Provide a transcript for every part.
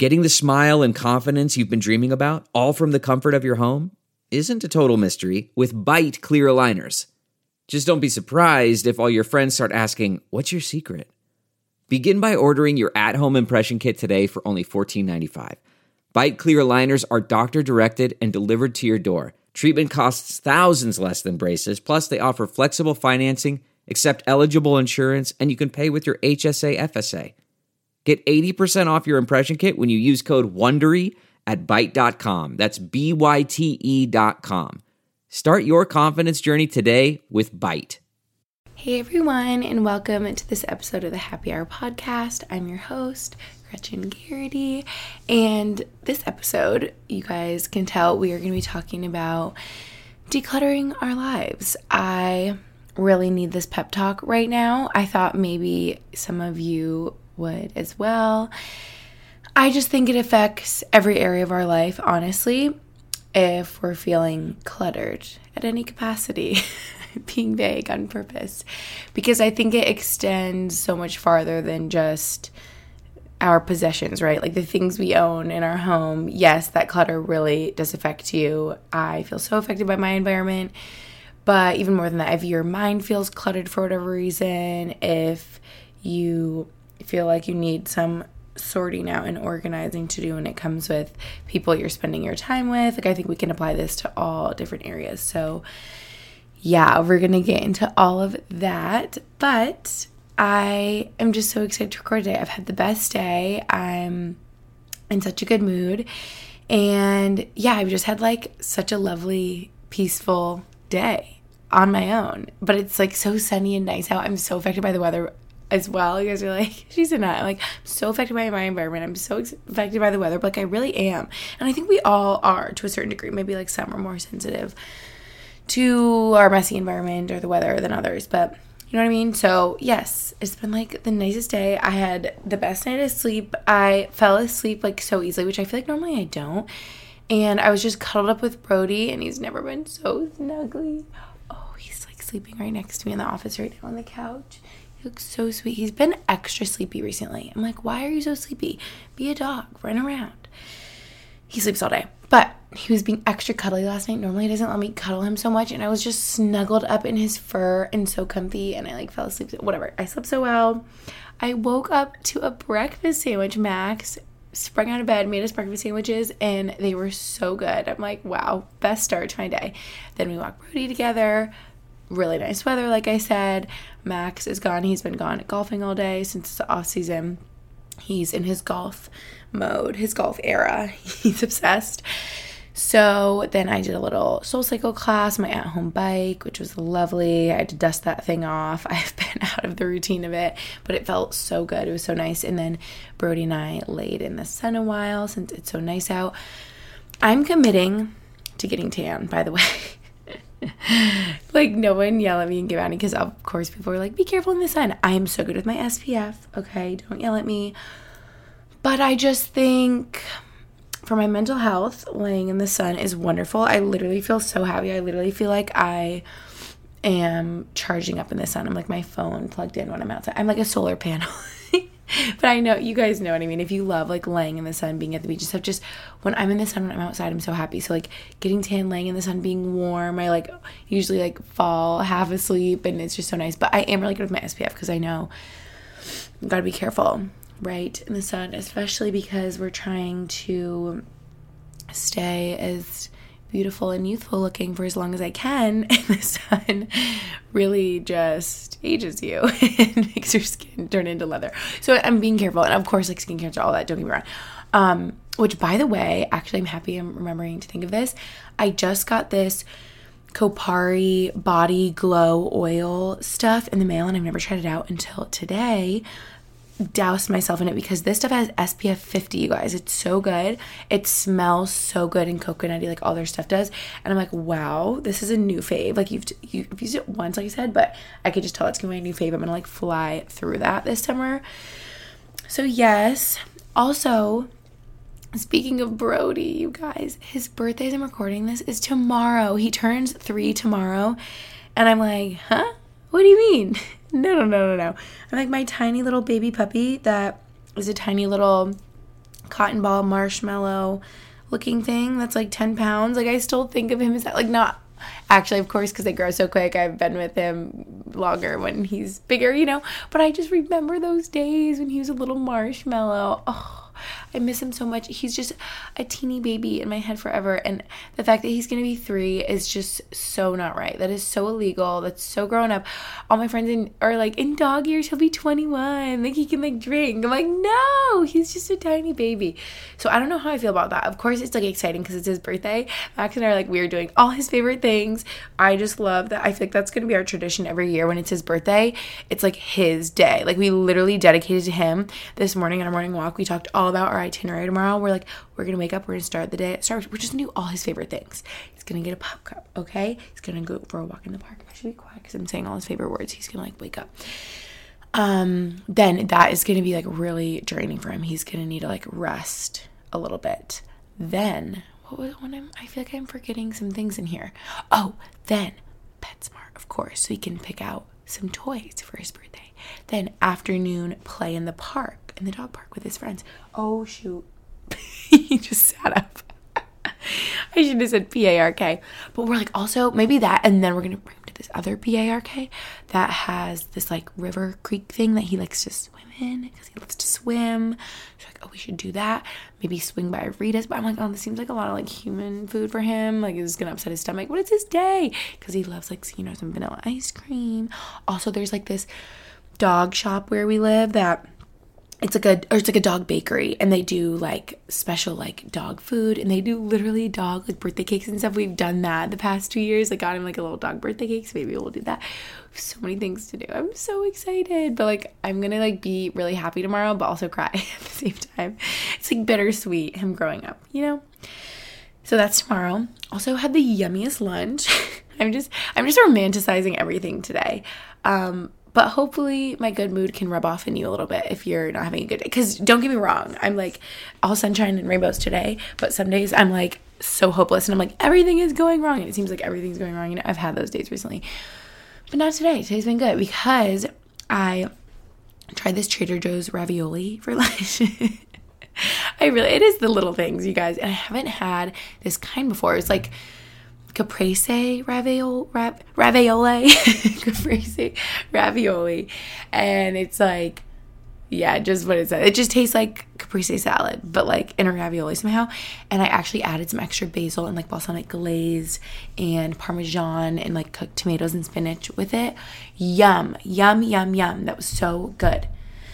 Getting the smile and confidence you've been dreaming about, all from the comfort of your home, isn't a total mystery with Byte clear aligners. Just don't be surprised if all your friends start asking, "What's your secret?" Begin by ordering your at-home impression kit today for only $14.95. Byte clear aligners are doctor-directed and delivered to your door. Treatment costs thousands less than braces, plus they offer flexible financing, accept eligible insurance, and you can pay with your HSA FSA. Get 80% off your impression kit when you use code WONDERY at Byte.com. That's BYTE.com. Start your confidence journey today with Byte. Hey everyone, and welcome to this episode of the Happy Hour podcast. I'm your host, Gretchen Garrity, and this episode, you guys can tell, we are going to be talking about decluttering our lives. I really need this pep talk right now. I thought maybe some of you would as well. I just think it affects every area of our life, honestly, if we're feeling cluttered at any capacity. Being vague on purpose, because I think it extends so much farther than just our possessions, right? Like the things we own in our home. Yes, that clutter really does affect you. I feel so affected by my environment, but even more than that, if your mind feels cluttered for whatever reason, if you feel like you need some sorting out and organizing to do, and it comes with people you're spending your time with, like I think we can apply this to all different areas. So yeah, we're going to get into all of that, but I am just so excited to record today. I've had the best day. I'm in such a good mood, and yeah, I've just had like such a lovely, peaceful day on my own, but it's like so sunny and nice out. I'm so affected by the weather as well. You guys are like, she's a nut. I'm like, I'm so affected by my environment. I'm so affected by the weather, but like I really am, and I think we all are to a certain degree. Maybe like some are more sensitive to our messy environment or the weather than others, but you know what I mean? So yes, it's been like the nicest day. I had the best night of sleep. I fell asleep like so easily, which I feel like normally I don't. And I was just cuddled up with Brody, and he's never been so snuggly. Oh, he's like sleeping right next to me in the office right now on the couch. He looks so sweet. He's been extra sleepy recently. I'm like, why are you so sleepy? Be a dog, run around. He sleeps all day. But he was being extra cuddly last night. Normally he doesn't let me cuddle him so much, and I was just snuggled up in his fur and so comfy, and I like fell asleep. Whatever. I slept so well. I woke up to a breakfast sandwich. Max sprung out of bed, made us breakfast sandwiches, and they were so good. I'm like, wow, best start to my day. Then we walked Brody together. Really nice weather, like I said. Max is gone. He's been gone golfing all day since it's the off season. He's in his golf mode, his golf era. He's obsessed. So then I did a little SoulCycle class, my at-home bike, which was lovely. I had to dust that thing off. I've been out of the routine of it, but it felt so good. It was so nice. And then Brody and I laid in the sun a while since it's so nice out. I'm committing to getting tan, by the way. Like, no one yell at me and give at me, because of course people are like, be careful in the sun. I am so good with my SPF. Okay, don't yell at me. But I just think for my mental health, laying in the sun is wonderful. I literally feel so happy. I literally feel like I am charging up in the sun. I'm like my phone plugged in when I'm outside. I'm like a solar panel. But I know, you guys know what I mean. If you love like laying in the sun, being at the beach and stuff, just when I'm in the sun, when I'm outside, I'm so happy. So like getting tan, laying in the sun, being warm, I like usually like fall half asleep, and it's just so nice. But I am really good with my SPF, because I know I've got to be careful, right, in the sun, especially because we're trying to stay as beautiful and youthful looking for as long as I can, and the sun really just ages you and makes your skin turn into leather. So I'm being careful, and of course like skincare, all that, don't get me wrong. Which, by the way, actually I'm happy I'm remembering to think of this. I just got this Kopari body glow oil stuff in the mail, and I've never tried it out until today. Doused myself in it because this stuff has SPF 50, you guys. It's so good. It smells so good and coconutty, like all their stuff does. And I'm like, wow, this is a new fave. Like you've used it once, like I said, but I could just tell it's gonna be my new fave. I'm gonna like fly through that this summer. So yes. Also, speaking of Brody, you guys, his birthday, as I'm recording this, is tomorrow. He turns 3 tomorrow. And I'm like, huh? What do you mean? No. I'm like my tiny little baby puppy that is a tiny little cotton ball marshmallow looking thing that's like 10 pounds. Like, I still think of him as that. Like, not actually, of course, because they grow so quick. I've been with him longer when he's bigger, but I just remember those days when he was a little marshmallow. Oh, I miss him so much. He's just a teeny baby in my head forever. And the fact that he's going to be 3 is just so not right. That is so illegal. That's so grown up. All my friends are like, in dog years, he'll be 21. Like, he can, like, drink. I'm like, no, he's just a tiny baby. So I don't know how I feel about that. Of course, it's, like, exciting because it's his birthday. Max and I are, like, we're doing all his favorite things. I just love that. I feel like that's going to be our tradition every year when it's his birthday. It's, like, his day. Like, we literally dedicated to him. This morning on our morning walk, we talked all about our itinerary tomorrow. We're like, we're gonna wake up, we're gonna start the day at Starbucks. We're just gonna do all his favorite things. He's gonna get a pop cup, okay? He's gonna go for a walk in the park. I should be quiet because I'm saying all his favorite words. He's gonna, like, wake up. Then that is gonna be, like, really draining for him. He's gonna need to, like, rest a little bit. Then I feel like I'm forgetting some things in here. Oh, then PetSmart, of course, so he can pick out some toys for his birthday. Then afternoon play in the park, in the dog park with his friends. Oh, shoot. He just sat up. I should have said PARK. But we're like, also, maybe that, and then we're going to bring him to this other PARK that has this, like, river creek thing that he likes to swim in because he loves to swim. So, like, oh, we should do that. Maybe swing by Rita's. But I'm like, oh, this seems like a lot of, like, human food for him. Like, it's going to upset his stomach. But it's his day because he loves, like, some vanilla ice cream. Also, there's, like, this dog shop where we live that it's like a dog bakery, and they do, like, special, like, dog food, and they do literally dog, like, birthday cakes and stuff. We've done that the past 2 years. I got him, like, a little dog birthday cake, so maybe we'll do that. We have so many things to do. I'm so excited, but, like, I'm gonna, like, be really happy tomorrow, but also cry at the same time. It's, like, bittersweet, him growing up, So that's tomorrow. Also had the yummiest lunch. I'm just romanticizing everything today. But hopefully my good mood can rub off in you a little bit if you're not having a good day. Because don't get me wrong, I'm, like, all sunshine and rainbows today. But some days I'm, like, so hopeless. And I'm like, everything is going wrong. And it seems like everything's going wrong. I've had those days recently. But not today. Today's been good because I tried this Trader Joe's ravioli for lunch. It is the little things, you guys. And I haven't had this kind before. It's like caprese ravioli caprese ravioli, and it's like, yeah, just what it says. It just tastes like caprese salad, but, like, in a ravioli somehow. And I actually added some extra basil and, like, balsamic glaze and parmesan and, like, cooked tomatoes and spinach with it. Yum, yum, yum, yum. That was so good.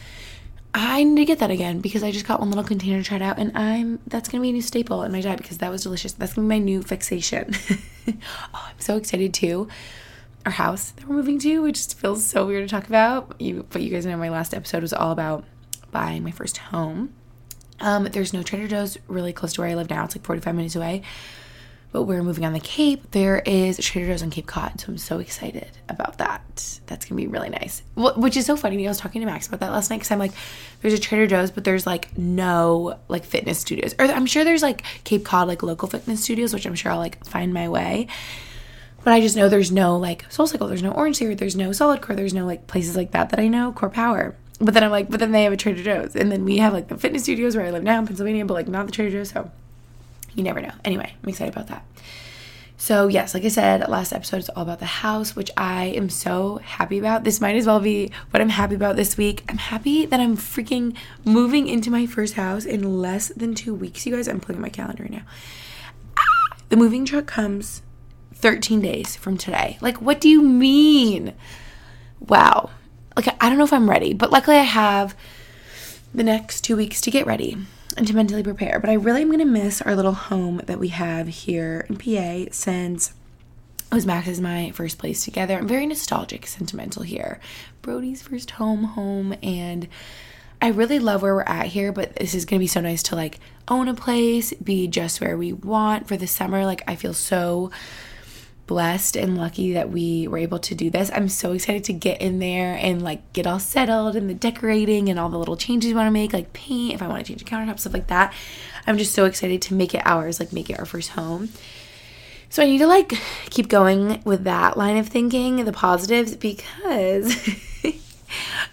I need to get that again because I just got one little container to try it out, and that's going to be a new staple in my diet because that was delicious. That's going to be my new fixation. Oh, I'm so excited too. Our house that we're moving to, which feels so weird to talk about, but you guys know my last episode was all about buying my first home. There's no Trader Joe's really close to where I live now. It's like 45 minutes away. But we're moving on the Cape. There is a Trader Joe's on Cape Cod, so I'm so excited about that. That's going to be really nice. Which is so funny. I was talking to Max about that last night because I'm like, there's a Trader Joe's, but there's, like, no, like, fitness studios. Or I'm sure there's, like, Cape Cod, like, local fitness studios, which I'm sure I'll, like, find my way. But I just know there's no, like, SoulCycle, there's no Orange Theory, there's no Solid Core, there's no, like, places like that I know, Core Power. But then I'm like, but then they have a Trader Joe's. And then we have, like, the fitness studios where I live now in Pennsylvania, but, like, not the Trader Joe's, so you never know. Anyway, I'm excited about that. So, yes, like I said, last episode is all about the house, which I am so happy about. This might as well be what I'm happy about this week. I'm happy that I'm freaking moving into my first house in less than 2 weeks, you guys. I'm pulling my calendar right now. The moving truck comes 13 days from today. Like, what do you mean? Wow. Like, I don't know if I'm ready, but luckily I have the next 2 weeks to get ready and to mentally prepare. But I really am going to miss our little home that we have here in PA since it was Max and my first place together. I'm very nostalgic, sentimental here. Brody's first home, and I really love where we're at here, but this is going to be so nice to, like, own a place, be just where we want for the summer. Like, I feel so blessed and lucky that we were able to do this. I'm so excited to get in there and, like, get all settled and the decorating and all the little changes you want to make, like paint, if I want to change the countertop, stuff like that. I'm just so excited to make it ours, like, make it our first home. So I need to, like, keep going with that line of thinking, the positives, because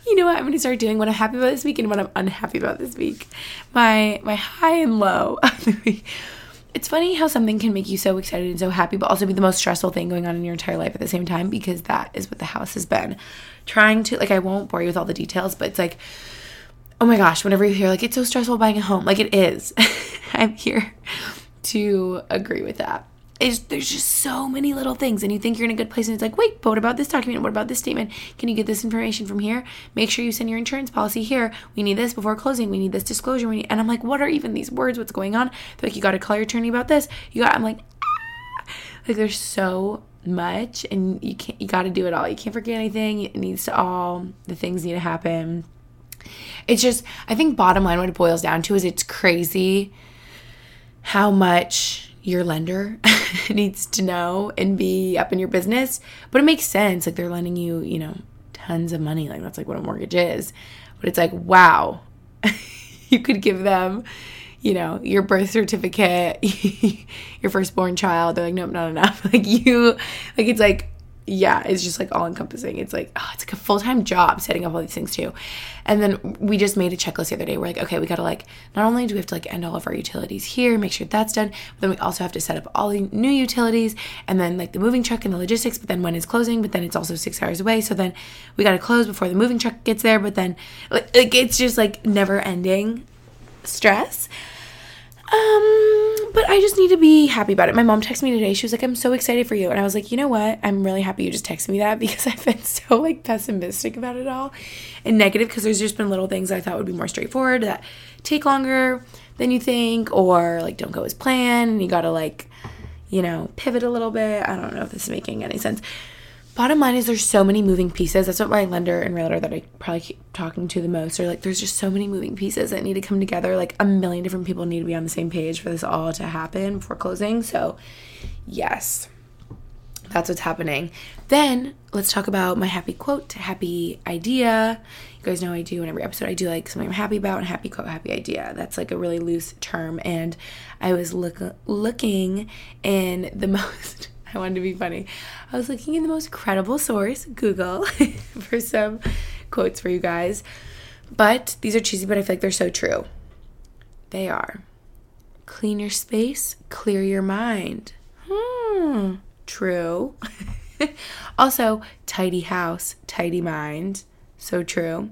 You know what I'm going to start doing, what I'm happy about this week and what I'm unhappy about this week. My high and low of the week. It's funny how something can make you so excited and so happy, but also be the most stressful thing going on in your entire life at the same time, because that is what the house has been. Trying to, like, I won't bore you with all the details, but it's like, oh my gosh, whenever you hear, like, it's so stressful buying a home, like, it is. I'm here to agree with that. There's just so many little things, and you think you're in a good place, and it's like, wait, but what about this document? What about this statement? Can you get this information from here? Make sure you send your insurance policy here. We need this before closing. We need this disclosure. And I'm like, what are even these words? What's going on? They're like, you got to call your attorney about this. I'm like, like, there's so much, and you got to do it all. You can't forget anything. It needs to all, the things need to happen. It's just, I think bottom line, what it boils down to is it's crazy how much your lender needs to know and be up in your business, but it makes sense. Like, they're lending you, tons of money. Like, that's like what a mortgage is. But it's like, wow, you could give them, your birth certificate, your firstborn child. They're like, nope, not enough. It's like, yeah, it's just like all encompassing. It's like, oh, it's like a full-time job setting up all these things too. And then we just made a checklist the other day. We're like, okay, we got to not only do we have to end all of our utilities here, make sure that's done, but then we also have to set up all the new utilities, and then the moving truck and the logistics, but then when it's closing, but then it's also 6 hours away. So then we got to close before the moving truck gets there, but then it's just never ending stress. But I just need to be happy about it. My mom texted me today. She was like, I'm so excited for you. And I was like, you know what? I'm really happy you just texted me that, because I've been so pessimistic about it all and negative, because there's just been little things I thought would be more straightforward that take longer than you think, or don't go as planned, and you got to pivot a little bit. I don't know if this is making any sense. Bottom line is there's so many moving pieces. That's what my lender and realtor that I probably keep talking to the most are there's just so many moving pieces that need to come together. A million different people need to be on the same page for this all to happen before closing. So yes, that's what's happening. Then let's talk about my happy quote, happy idea. You guys know I do in every episode, I do something I'm happy about, and happy quote, happy idea. That's a really loose term. And I was looking in the most... I wanted to be funny. I was looking in the most credible source, Google, for some quotes for you guys. But these are cheesy, but I feel like they're so true. They are. Clean your space, clear your mind. True. Also, tidy house, tidy mind. So true.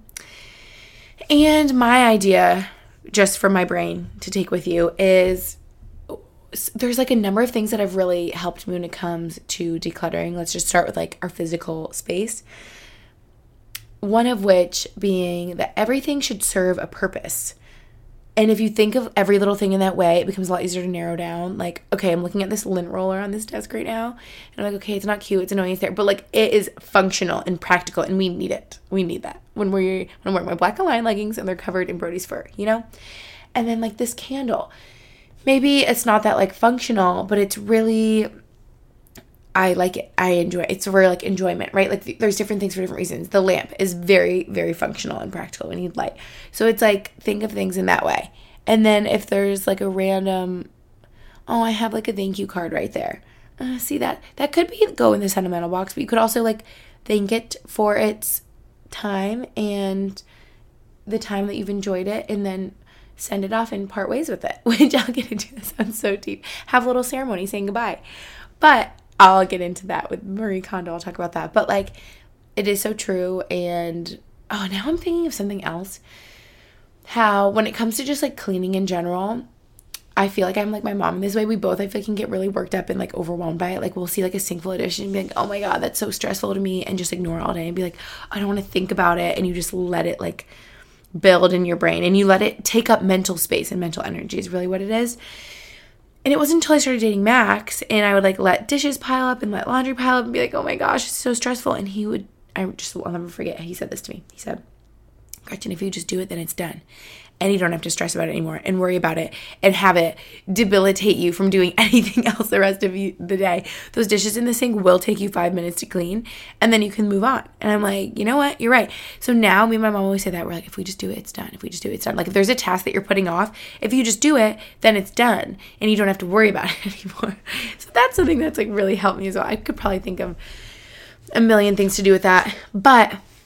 And my idea, just for my brain to take with you, is... there's a number of things that have really helped me when it comes to decluttering. Let's just start with our physical space. One of which being that everything should serve a purpose. And if you think of every little thing in that way, it becomes a lot easier to narrow down. Okay, I'm looking at this lint roller on this desk right now, and I'm okay, it's not cute, it's annoying, it's there, but it is functional and practical, and we need it. We need that when I'm wearing my black and line leggings and they're covered in Brody's fur, And then this candle. Maybe it's not that functional, but it's really, I like it. I enjoy it. It's for enjoyment, right? There's different things for different reasons. The lamp is very, very functional and practical. We need light. So it's think of things in that way. And then if there's a random, I have a thank you card right there. See that could go in the sentimental box, but you could also thank it for its time and the time that you've enjoyed it, and then send it off and part ways with it, which I'll get into. That sounds so deep. Have a little ceremony saying goodbye. But I'll get into that with Marie Kondo. I'll talk about that. But it is so true. And now I'm thinking of something else. How when it comes to just cleaning in general, I feel I'm my mom in this way. We both, I feel can get really worked up and overwhelmed by it. We'll see a sinful edition and be oh my God, that's so stressful to me, and just ignore it all day and be I don't want to think about it. And you just let it build in your brain, and you let it take up mental space, and mental energy is really what it is. And it wasn't until I started dating Max, and I would let dishes pile up and let laundry pile up and be oh my gosh, it's so stressful. And I'll never forget, he said this to me. He said, Gretchen, if you just do it, then it's done. And you don't have to stress about it anymore and worry about it and have it debilitate you from doing anything else the rest of the day. Those dishes in the sink will take you 5 minutes to clean, and then you can move on. And I'm you know what? You're right. So now me and my mom always say that. We're if we just do it, it's done. If we just do it, it's done. If there's a task that you're putting off, if you just do it, then it's done. And you don't have to worry about it anymore. So that's something that's really helped me as well. I could probably think of a million things to do with that. But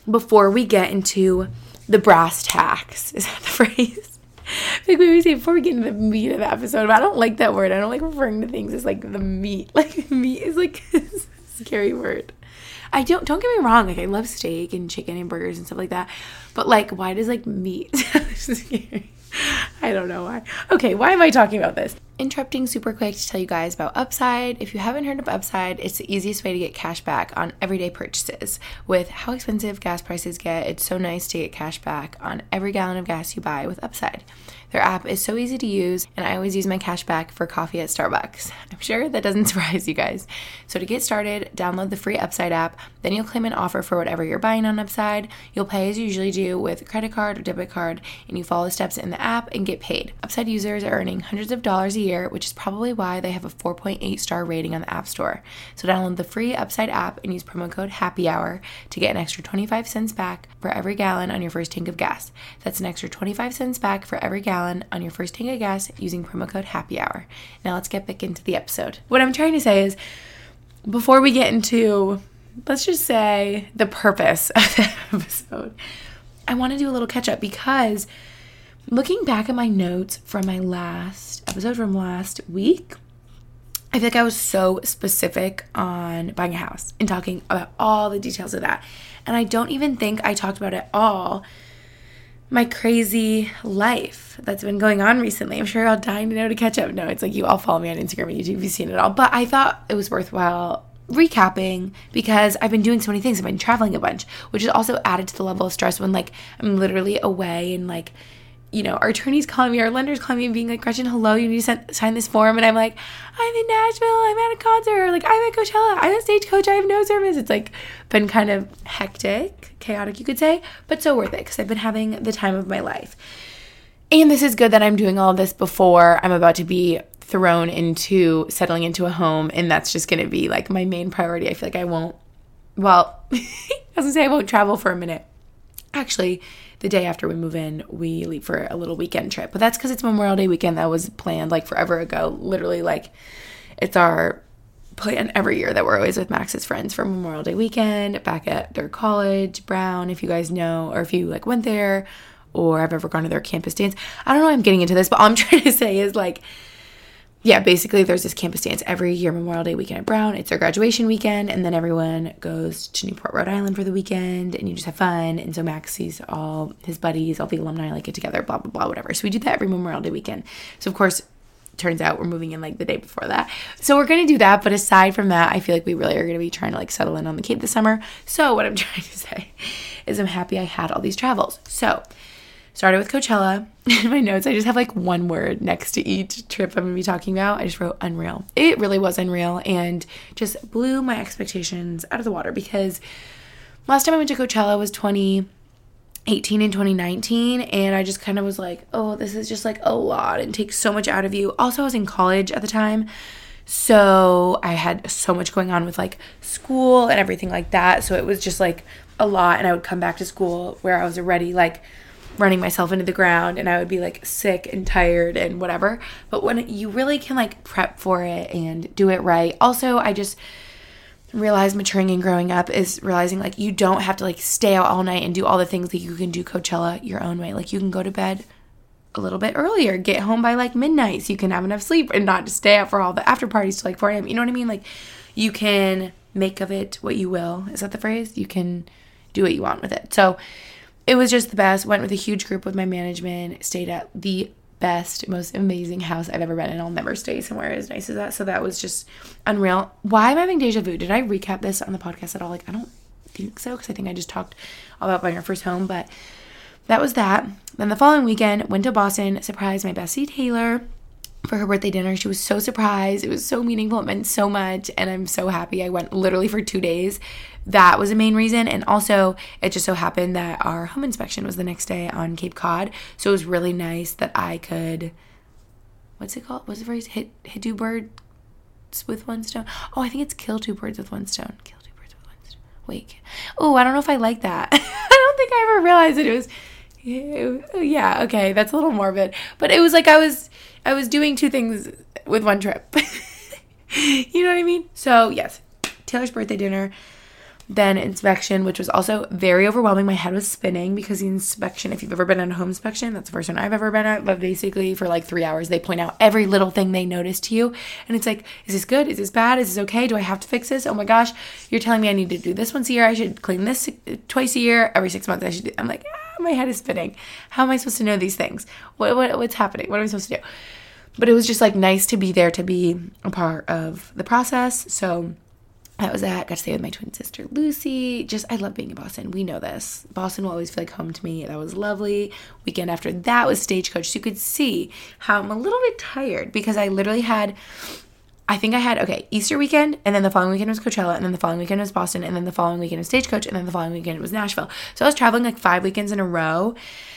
before we get into the brass tacks, is that the phrase? Like we always say before we get into the meat of the episode, but I don't like that word. I don't like referring to things as like the meat. Like meat is like a scary word. Don't get me wrong, like I love steak and chicken and burgers and stuff like that, but like why does like meat sound scary? I don't know why. Okay, why am I talking about this? Interrupting super quick to tell you guys about Upside. If you haven't heard of Upside, it's the easiest way to get cash back on everyday purchases. With how expensive gas prices get, it's so nice to get cash back on every gallon of gas you buy with Upside. Their app is so easy to use, and I always use my cash back for coffee at Starbucks. I'm sure that doesn't surprise you guys. So to get started, download the free Upside app, then you'll claim an offer for whatever you're buying on Upside. You'll pay as you usually do with a credit card or debit card, and you follow the steps in the app and get paid. Upside users are earning hundreds of dollars a year, which is probably why they have a 4.8 star rating on the App Store. So download the free Upside app and use promo code HAPPYHOUR to get an extra 25 cents back for every gallon on your first tank of gas. That's an extra 25 cents back for every gallon on your first tank of gas using promo code HAPPYHOUR. Now let's get back into the episode. What I'm trying to say is, before we get into, let's just say, the purpose of the episode, I want to do a little catch up because looking back at my notes from my last episode from last week, I feel like I was so specific on buying a house and talking about all the details of that. And I don't even think I talked about at all my crazy life that's been going on recently. I'm sure you're all dying to know to catch up. No, it's like you all follow me on Instagram and YouTube. You've seen it all. But I thought it was worthwhile recapping because I've been doing so many things. I've been traveling a bunch, which is also added to the level of stress when like I'm literally away and like, you know, our attorney's calling me, our lender's calling me and being like, Gretchen, hello, you need to sign this form. And I'm like, I'm in Nashville, I'm at a concert, or like I'm at Coachella, I'm a stagecoach, I have no service. It's like been kind of hectic, chaotic, you could say, but so worth it because I've been having the time of my life. And this is good that I'm doing all of this before I'm about to be thrown into settling into a home. And that's just going to be like my main priority. I feel like I won't, well, I was going to say I won't travel for a minute. Actually, the day after we move in, we leave for a little weekend trip. But that's because it's Memorial Day weekend that was planned like forever ago. Literally, like, it's our plan every year that we're always with Max's friends for Memorial Day weekend back at their college, Brown, if you guys know, or if you like went there or have ever gone to their campus dance. I don't know why I'm getting into this, but all I'm trying to say is like, yeah, basically there's this campus dance every year, Memorial Day weekend at Brown. It's their graduation weekend, and then everyone goes to Newport, Rhode Island for the weekend, and you just have fun. And so Max sees all his buddies, all the alumni, like get together, blah, blah, blah, whatever. So we do that every Memorial Day weekend. So of course, turns out we're moving in like the day before that. So we're going to do that. But aside from that, I feel like we really are going to be trying to like settle in on the Cape this summer. So what I'm trying to say is I'm happy I had all these travels. So started with Coachella. In my notes, I just have like one word next to each trip I'm going to be talking about. I just wrote unreal. It really was unreal and just blew my expectations out of the water because last time I went to Coachella was 2018 and 2019, and I just kind of was like, oh, this is just like a lot and takes so much out of you. Also, I was in college at the time, so I had so much going on with like school and everything like that, so it was just like a lot, and I would come back to school where I was already like running myself into the ground, and I would be like sick and tired and whatever. But when you really can like prep for it and do it right. Also, I just realized maturing and growing up is realizing like you don't have to like stay out all night and do all the things that you can do Coachella your own way. Like you can go to bed a little bit earlier, get home by like midnight so you can have enough sleep and not just stay out for all the after parties till like 4 a.m. You know what I mean? Like you can make of it what you will. Is that the phrase? You can do what you want with it. So it was just the best. Went with a huge group with my management, stayed at the best, most amazing house I've ever been in. I'll never stay somewhere as nice as that. So that was just unreal. Why am I having deja vu? Did I recap this on the podcast at all? Like, I don't think so, because I think I just talked all about buying our first home, but that was that. Then the following weekend, went to Boston, surprised my bestie Taylor for her birthday dinner. She was so surprised. It was so meaningful. It meant so much, and I'm so happy. I went literally for 2 days. That was the main reason, and also it just so happened that our home inspection was the next day on Cape Cod, so it was really nice that I could, what's it called? What's the phrase? Hit 2 birds with one stone? Oh, I think it's kill 2 birds with one stone. Kill 2 birds with one stone. Wait. Oh, I don't know if I like that. I don't think I ever realized it was, yeah, okay, that's a little morbid, but it was like I was doing 2 things with one trip. You know what I mean? So yes, Taylor's birthday dinner. Then inspection, which was also very overwhelming. My head was spinning because the inspection, if you've ever been at a home inspection, that's the first one I've ever been at, but basically for like 3 hours, they point out every little thing they notice to you. And it's like, is this good? Is this bad? Is this okay? Do I have to fix this? Oh my gosh, you're telling me I need to do this once a year. I should clean this twice a year. Every 6 months I should do. I'm like, my head is spinning. How am I supposed to know these things? What's happening? What am I supposed to do? But it was just like nice to be there, to be a part of the process. So that was that. Got to stay with my twin sister, Lucy. I love being in Boston. We know this. Boston will always feel like home to me. That was lovely. Weekend after that was Stagecoach. So you could see how I'm a little bit tired because I literally had, Easter weekend, and then the following weekend was Coachella, and then the following weekend was Boston, and then the following weekend was Stagecoach, and then the following weekend was Nashville. So I was traveling like 5 weekends in a row.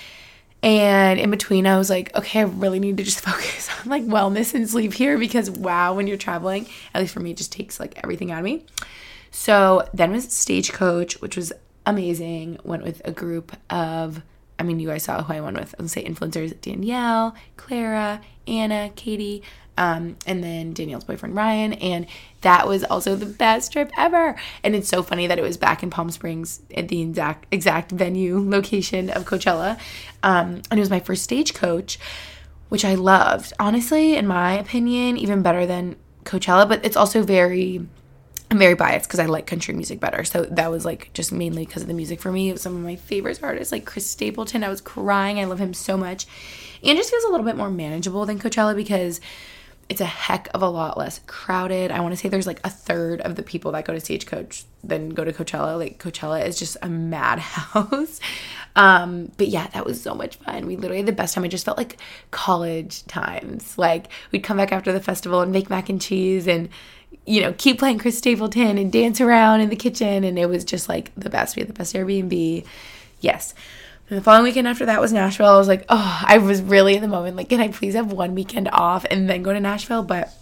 And in between, I was like, okay, I really need to just focus on like wellness and sleep here because wow, when you're traveling, at least for me, it just takes like everything out of me. So then was Stagecoach, which was amazing. Went with a group of, you guys saw who I went with. I'll say influencers: Danielle, Clara, Anna, Katie, and then Danielle's boyfriend, Ryan. And that was also the best trip ever. And it's so funny that it was back in Palm Springs at the exact venue location of Coachella. And it was my first Stagecoach, which I loved. Honestly, in my opinion, even better than Coachella. But it's also I'm very biased because I like country music better. So that was like just mainly because of the music for me. It was some of my favorite artists, like Chris Stapleton. I was crying. I love him so much. And it just feels a little bit more manageable than Coachella because it's a heck of a lot less crowded. I want to say there's like a third of the people that go to Stagecoach than go to Coachella. Like Coachella is just a madhouse. But yeah, that was so much fun. We literally had the best time. It just felt like college times. Like we'd come back after the festival and make mac and cheese and keep playing Chris Stapleton and dance around in the kitchen. And it was just like the best. We had the best Airbnb. Yes. And the following weekend after that was Nashville. I was like, oh, I was really in the moment. Like, can I please have one weekend off and then go to Nashville? But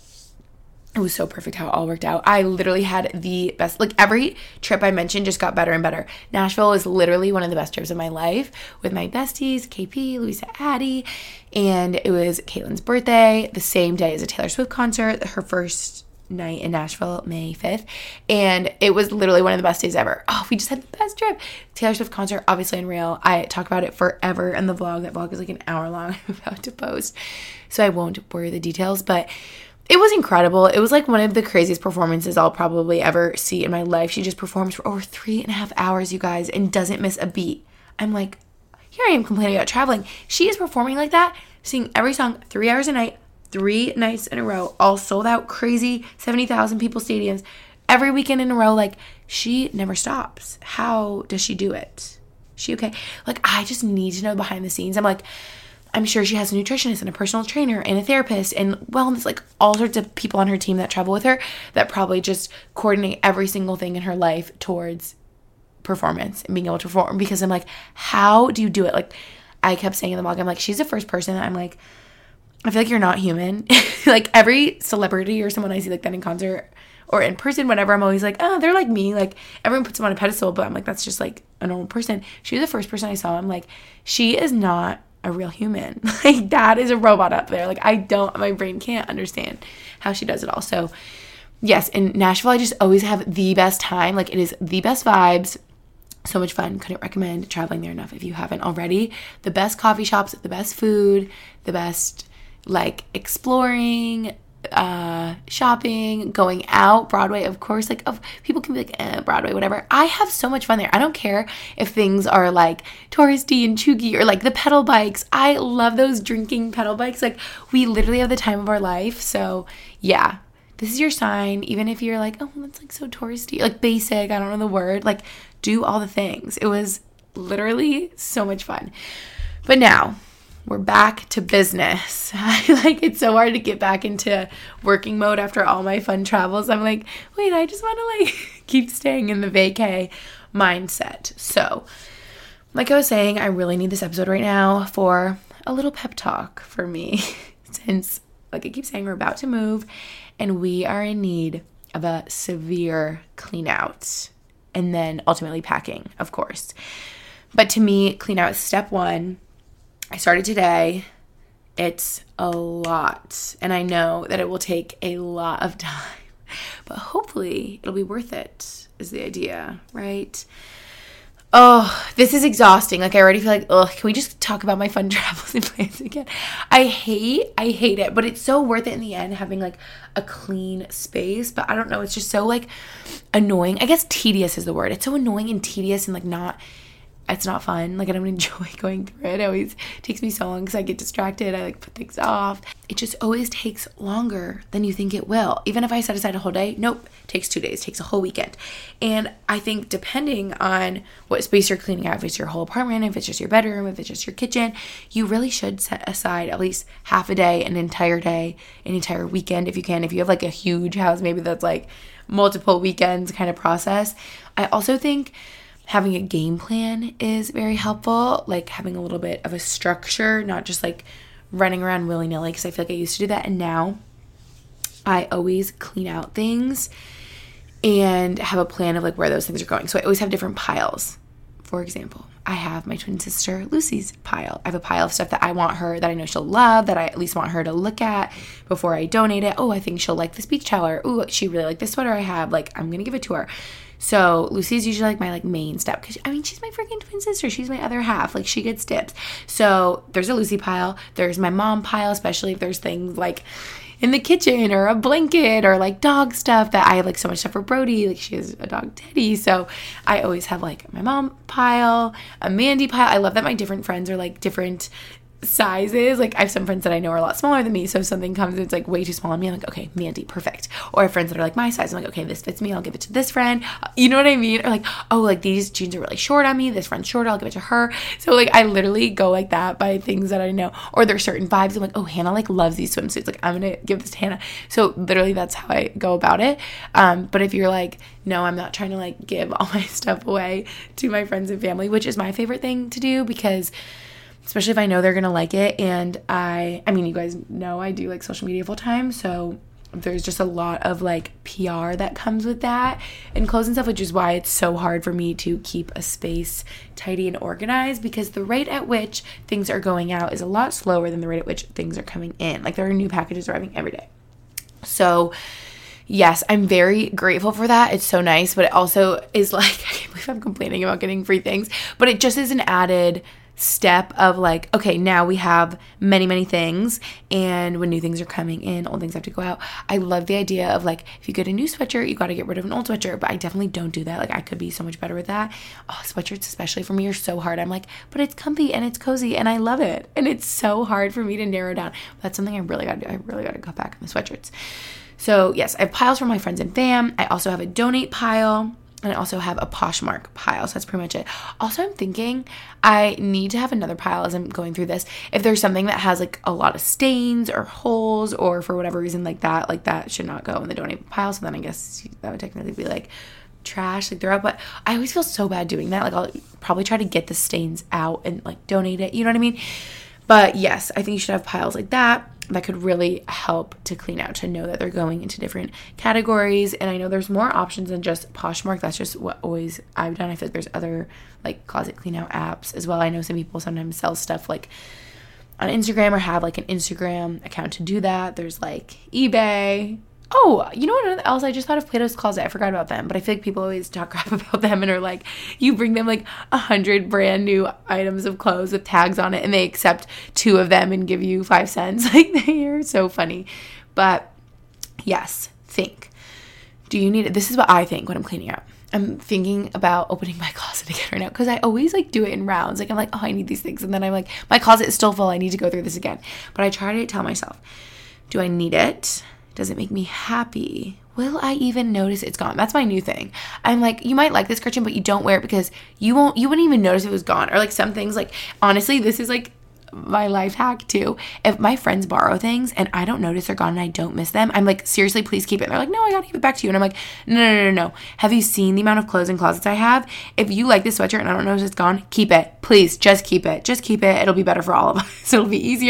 it was so perfect how it all worked out. I literally had the best, like every trip I mentioned just got better and better. Nashville was literally one of the best trips of my life with my besties, KP, Louisa, Addie. And it was Caitlin's birthday, the same day as a Taylor Swift concert, her first night in Nashville, May 5th, and it was literally one of the best days ever. Oh, we just had the best trip. Taylor Swift concert, obviously unreal. I talk about it forever in the vlog. That vlog is like an hour long. I'm about to post, so I won't bore you the details, but it was incredible. It was like one of the craziest performances I'll probably ever see in my life. She just performs for over 3.5 hours, you guys, and doesn't miss a beat. I'm like, here I am complaining about traveling. She is performing like that, singing every song 3 hours a night, 3 nights in a row, all sold out, crazy 70,000 people stadiums, every weekend in a row. Like, she never stops. How does she do it? She okay? Like, I just need to know behind the scenes. I'm sure she has a nutritionist and a personal trainer and a therapist and wellness, like all sorts of people on her team that travel with her that probably just coordinate every single thing in her life towards performance and being able to perform. Because I'm like, how do you do it? Like, I kept saying in the vlog, I'm like, she's the first person that I'm like, I feel like you're not human. Like every celebrity or someone I see like that in concert or in person, whatever, I'm always like, oh, they're like me. Like everyone puts them on a pedestal, but I'm like, that's just like a normal person. She was the first person I saw. I'm like, she is not a real human. Like that is a robot up there. Like my brain can't understand how she does it all. So yes, in Nashville, I just always have the best time. Like it is the best vibes. So much fun. Couldn't recommend traveling there enough if you haven't already. The best coffee shops, the best food, the best like exploring, shopping, going out, Broadway, of course. Like people can be like, Broadway, whatever. I have so much fun there. I don't care if things are like touristy and chuggy or like the pedal bikes. I love those drinking pedal bikes. Like we literally have the time of our life. So yeah, this is your sign. Even if you're like, oh, that's like so touristy, like basic, I don't know the word, like do all the things. It was literally so much fun. But now we're back to business. Like it's so hard to get back into working mode after all my fun travels. I'm like, wait, I just want to like keep staying in the vacay mindset. So like I was saying, I really need this episode right now for a little pep talk for me since like I keep saying, we're about to move and we are in need of a severe clean out and then ultimately packing, of course. But to me, clean out is step one. I started today. It's a lot. And I know that it will take a lot of time. But hopefully it'll be worth it is the idea, right? Oh, this is exhausting. Like, I already feel like, can we just talk about my fun travels and plans again? I hate it, but it's so worth it in the end, having like a clean space. But I don't know, it's just so like annoying. I guess tedious is the word. It's so annoying and tedious and like it's not fun. Like, I don't enjoy going through it. It always takes me so long because I get distracted. I like put things off. It just always takes longer than you think it will. Even if I set aside a whole day, nope, takes 2 days, takes a whole weekend. And I think depending on what space you're cleaning out, if it's your whole apartment, if it's just your bedroom, if it's just your kitchen, you really should set aside at least half a day, an entire weekend if you can. If you have like a huge house, maybe that's like multiple weekends kind of process. I also think having a game plan is very helpful, like having a little bit of a structure, not just like running around willy-nilly, because I feel like I used to do that, and now I always clean out things and have a plan of like where those things are going. So I always have different piles. For example, I have my twin sister Lucy's pile. I have a pile of stuff that I want her, that I know she'll love, that I at least want her to look at before I donate it. Oh, I think she'll like this beach towel, or oh, she really liked this sweater I have, like I'm gonna give it to her. So Lucy's usually like my like main step, because I mean, she's my freaking twin sister. She's my other half. Like, she gets tips. So there's a Lucy pile. There's my mom pile, especially if there's things like in the kitchen or a blanket or like dog stuff, that I have like so much stuff for Brody. Like, she has a dog Teddy. So I always have like my mom pile, a Mandy pile. I love that my different friends are like different sizes. Like, I have some friends that I know are a lot smaller than me, so if something comes and it's like way too small on me, I'm like, okay, Mandy, perfect. Or I have friends that are like my size, I'm like, okay, this fits me, I'll give it to this friend. You know what I mean? Or like, oh, like these jeans are really short on me, this friend's shorter, I'll give it to her. So like, I literally go like that by things that I know. Or there's certain vibes, I'm like, oh, Hannah like loves these swimsuits, like I'm gonna give this to Hannah. So literally that's how I go about it. But if you're like, no, I'm not trying to like give all my stuff away to my friends and family, which is my favorite thing to do, because especially if I know they're going to like it. And I mean, you guys know I do like social media full time. So there's just a lot of like PR that comes with that and clothes and stuff, which is why it's so hard for me to keep a space tidy and organized, because the rate at which things are going out is a lot slower than the rate at which things are coming in. Like, there are new packages arriving every day. So yes, I'm very grateful for that. It's so nice, but it also is like, I can't believe I'm complaining about getting free things, but it just is an added step of like, okay, now we have many, many things, and when new things are coming in, old things have to go out. I love the idea of like, if you get a new sweatshirt, you got to get rid of an old sweatshirt, but I definitely don't do that. Like, I could be so much better with that. Oh, sweatshirts especially for me are so hard. I'm like, but it's comfy and it's cozy and I love it, and it's so hard for me to narrow down. That's something I really got to do. I really got to cut back on the sweatshirts. So yes, I have piles from my friends and fam. I also have a donate pile, and I also have a Poshmark pile. So that's pretty much it. Also, I'm thinking I need to have another pile as I'm going through this. If there's something that has like a lot of stains or holes, or for whatever reason like that should not go in the donate pile. So then I guess that would technically be like trash, like throw out. But I always feel so bad doing that. Like, I'll probably try to get the stains out and like donate it. You know what I mean? But yes, I think you should have piles like that. That could really help to clean out, to know that they're going into different categories. And I know there's more options than just Poshmark. That's just what always I've done. I feel like there's other like closet clean out apps as well. I know some people sometimes sell stuff like on Instagram, or have like an Instagram account to do that. There's like eBay. Oh, you know what else? I just thought of Plato's Closet. I forgot about them, but I feel like people always talk crap about them and are like, you bring them like 100 brand new items of clothes with tags on it, and they accept 2 of them and give you 5 cents. Like, they are so funny. But yes, think. Do you need it? This is what I think when I'm cleaning out. I'm thinking about opening my closet again right now, because I always like do it in rounds. Like, I'm like, oh, I need these things. And then I'm like, my closet is still full. I need to go through this again. But I try to tell myself, do I need it? Does it make me happy? Will I even notice it's gone? That's my new thing. I'm like, you might like this, Gretchen, but you don't wear it because you wouldn't even notice it was gone. Or like some things, like, honestly, this is like my life hack too. If my friends borrow things and I don't notice they're gone and I don't miss them, I'm like, seriously, please keep it. And they're like, no, I gotta give it back to you. And I'm like, no. Have you seen the amount of clothes and closets I have? If you like this sweatshirt and I don't notice it's gone, keep it. Please, just keep it. Just keep it. It'll be better for all of us. It'll be easier.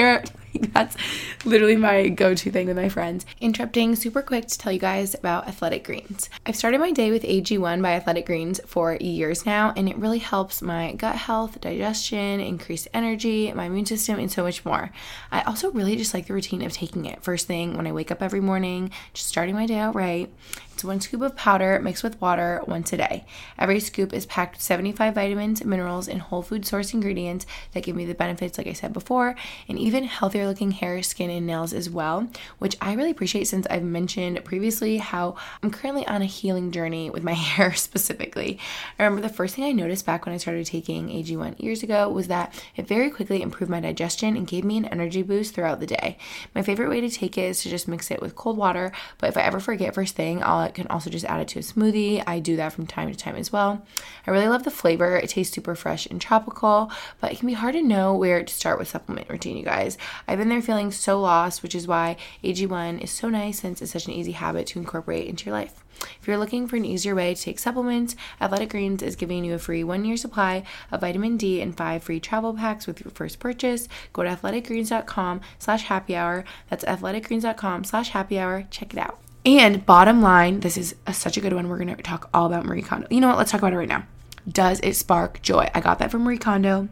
That's literally my go-to thing with my friends. Interrupting super quick to tell you guys about Athletic Greens. I've started my day with AG1 by Athletic Greens for years now, and it really helps my gut health, digestion, increased energy, my immune system, and so much more. I also really just like the routine of taking it first thing when I wake up every morning, just starting my day out right. It's 1 scoop of powder mixed with water once a day. Every scoop is packed with 75 vitamins, minerals, and whole food source ingredients that give me the benefits, like I said before, and even healthier looking hair, skin, and nails as well, which I really appreciate since I've mentioned previously how I'm currently on a healing journey with my hair specifically. I remember the first thing I noticed back when I started taking AG1 years ago was that it very quickly improved my digestion and gave me an energy boost throughout the day. My favorite way to take it is to just mix it with cold water, but if I ever forget first thing, I can also just add it to a smoothie. I do that from time to time as well. I really love the flavor. It tastes super fresh and tropical, but it can be hard to know where to start with supplement routine, you guys. I've been there feeling so lost, which is why AG1 is so nice since it's such an easy habit to incorporate into your life. If you're looking for an easier way to take supplements, Athletic Greens is giving you a free 1-year supply of vitamin D and 5 free travel packs with your first purchase. Go to athleticgreens.com/happyhour. That's athleticgreens.com/happyhour. Check it out. And bottom line, this is such a good one. We're going to talk all about Marie Kondo. You know what? Let's talk about it right now. Does it spark joy? I got that from Marie Kondo.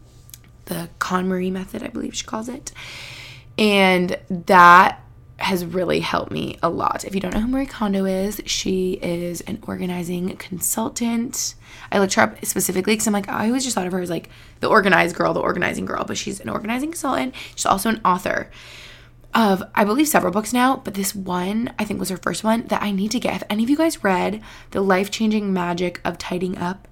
The KonMari method, I believe she calls it. And that has really helped me a lot. If you don't know who Marie Kondo is, she is an organizing consultant. I looked her up specifically because I'm like, I always just thought of her as like the organizing girl, but she's an organizing consultant. She's also an author of, I believe, several books now, but this one, I think, was her first one that I need to get. Have any of you guys read The Life-Changing Magic of Tidying Up?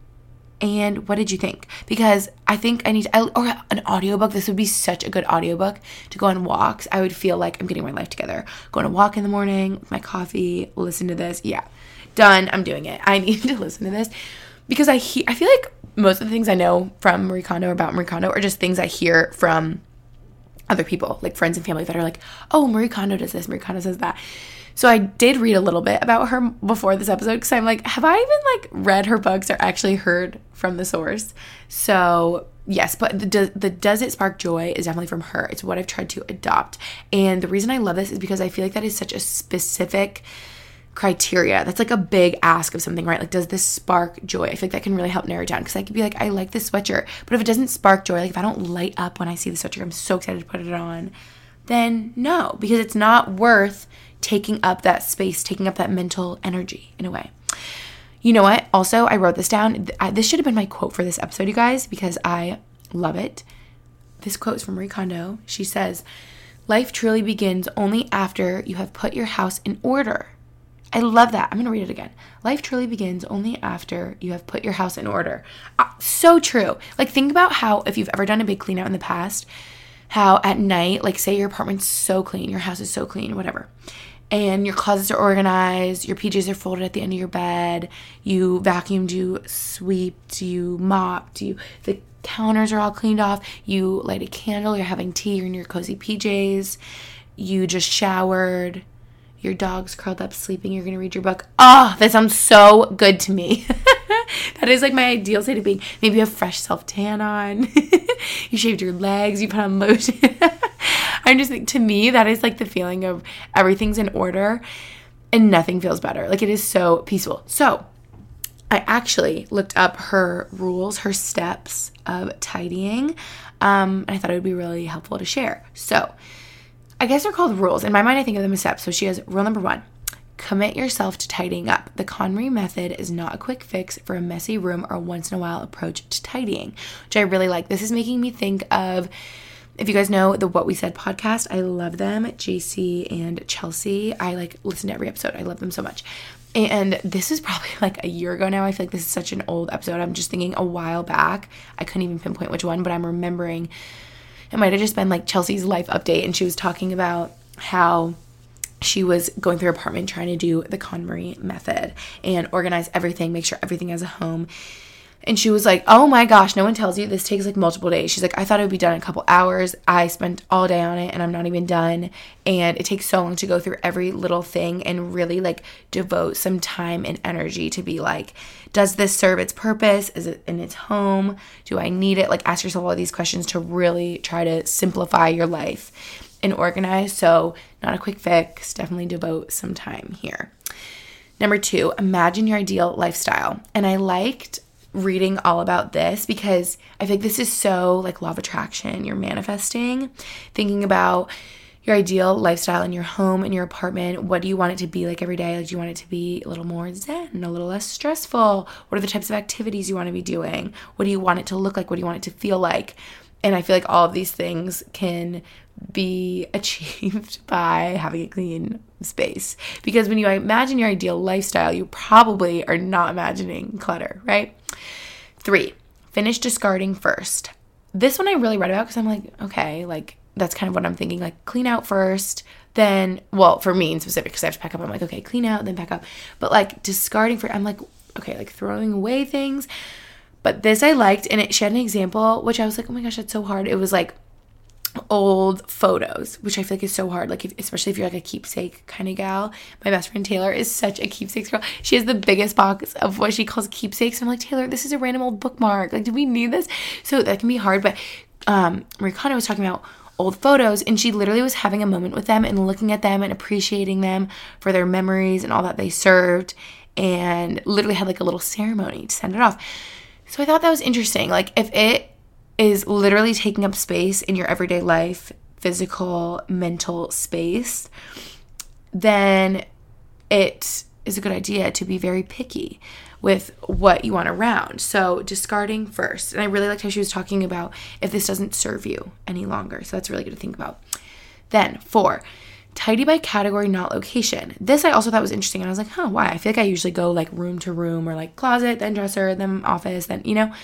And what did you think? Because I think I need to, or an audiobook. This would be such a good audiobook to go on walks. I would feel like I'm getting my life together. Go on a walk in the morning with my coffee, listen to this. Yeah, done. I'm doing it. I need to listen to this because I feel like most of the things I know from Marie Kondo about Marie Kondo are just things I hear from other people, like friends and family that are like, oh, Marie Kondo does this, Marie Kondo says that. So I did read a little bit about her before this episode because I'm like, have I even like read her books or actually heard from the source? So yes, but the Does It Spark Joy is definitely from her. It's what I've tried to adopt. And the reason I love this is because I feel like that is such a specific criteria. That's like a big ask of something, right? Like, does this spark joy? I feel like that can really help narrow it down because I could be like, I like this sweatshirt, but if it doesn't spark joy, like if I don't light up when I see the sweatshirt, I'm so excited to put it on, then no, because it's not worth taking up that space, taking up that mental energy in a way. You know what? Also, I wrote this down. This should have been my quote for this episode, you guys, because I love it. This quote is from Marie Kondo. She says, "Life truly begins only after you have put your house in order." I love that. I'm going to read it again. Life truly begins only after you have put your house in order. So true. Like, think about how, if you've ever done a big clean out in the past, how at night, like say your apartment's so clean, your house is so clean, whatever, and your closets are organized, your PJs are folded at the end of your bed, you vacuumed, you sweeped, you mopped, the counters are all cleaned off, you light a candle, you're having tea, you're in your cozy PJs, you just showered, your dog's curled up sleeping, you're going to read your book. Oh, that sounds so good to me. That is like my ideal state of being. Maybe you have fresh self-tan on. You shaved your legs, you put on lotion. I'm just like, to me, that is like the feeling of everything's in order and nothing feels better. Like, it is so peaceful. So I actually looked up her rules, her steps of tidying, and I thought it would be really helpful to share. So I guess they're called rules. In my mind, I think of them as steps. So she has rule number 1, commit yourself to tidying up. The KonMari method is not a quick fix for a messy room or a once-in-a-while approach to tidying, which I really like. This is making me think of, if you guys know the What We Said podcast, I love them, JC and Chelsea. I like listen to every episode. I love them so much. And this is probably like a year ago now. I feel like this is such an old episode. I'm just thinking a while back. I couldn't even pinpoint which one, but I'm remembering it might have just been like Chelsea's life update, and she was talking about how she was going through her apartment trying to do the KonMari method and organize everything, make sure everything has a home. And she was like, oh my gosh, no one tells you this takes like multiple days. She's like, I thought it would be done in a couple hours. I spent all day on it and I'm not even done. And it takes so long to go through every little thing and really like devote some time and energy to be like, does this serve its purpose? Is it in its home? Do I need it? Like, ask yourself all these questions to really try to simplify your life and organize. So not a quick fix. Definitely devote some time here. Number 2, imagine your ideal lifestyle. And I liked reading all about this because I feel like this is so like law of attraction. You're manifesting, thinking about your ideal lifestyle in your home, in your apartment. What do you want it to be like every day? Like, do you want it to be a little more zen, a little less stressful? What are the types of activities you want to be doing? What do you want it to look like? What do you want it to feel like? And I feel like all of these things can be achieved by having a clean space. Because when you imagine your ideal lifestyle, you probably are not imagining clutter, right? 3, finish discarding first. This one I really read about because I'm like, okay, like that's kind of what I'm thinking, like clean out first, then, well, for me in specific, because I have to pack up, I'm like, okay, clean out, then pack up. But like discarding for, I'm like, okay, like throwing away things. But this I liked, and she had an example, which I was like, oh my gosh, that's so hard. It was like old photos, which I feel like is so hard, like especially if you're like a keepsake kind of gal. My best friend Taylor is such a keepsakes girl. She has the biggest box of what she calls keepsakes. I'm like, Taylor, this is a random old bookmark. Like, do we need this? So that can be hard. But Marie Kondo was talking about old photos, and she literally was having a moment with them and looking at them and appreciating them for their memories and all that they served, and literally had like a little ceremony to send it off. So I thought that was interesting. Like, if it is literally taking up space in your everyday life, physical, mental space, then it is a good idea to be very picky with what you want around. So discarding first. And I really liked how she was talking about if this doesn't serve you any longer. So that's really good to think about. Then 4, tidy by category, not location. This I also thought was interesting. And I was like, why? I feel like I usually go like room to room, or like closet, then dresser, then office, then,